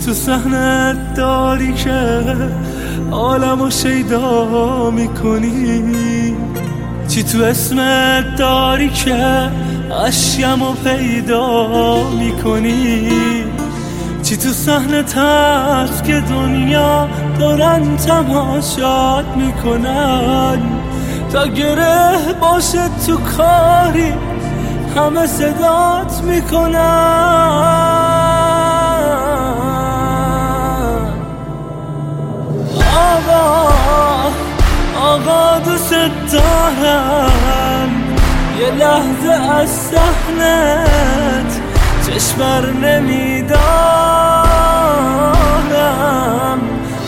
تو صحنت داری که عالمو شیدا میکنی؟ چی تو اسمت داری که اشکمو پیدا میکنی؟ چی تو صحنت هست که دنیا دارن تماشات میکنن؟ تا گره باشه تو کاری همه صدات میکنن. آقا دوست دارم، یه لحظه از صحنت چشم بر نمیدارم.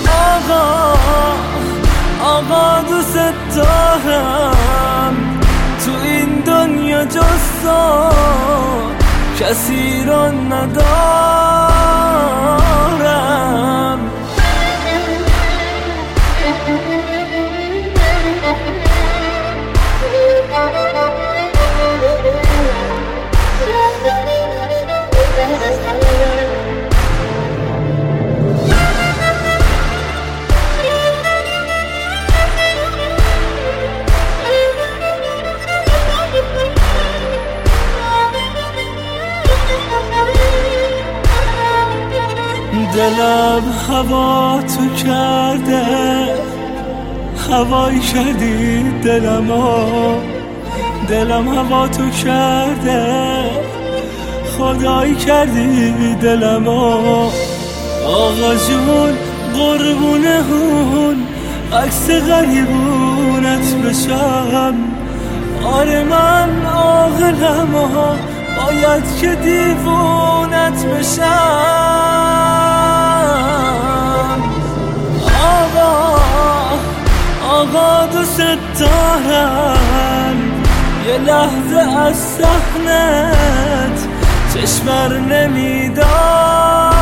آقا دوست دارم، تو این دنیا جز تو کسی رو ندارم. دلم هوا تو کرده، هوایی کردی دلم هوا تو کرده، خدایی کردی دلمو. آقا جون قربونه هون عکس غریبونت بشم. آره من عاقلم و باید که دیوونت بشم. آقا دوست دارم، یه لحظه از صحنت چشم بر نمیدارم.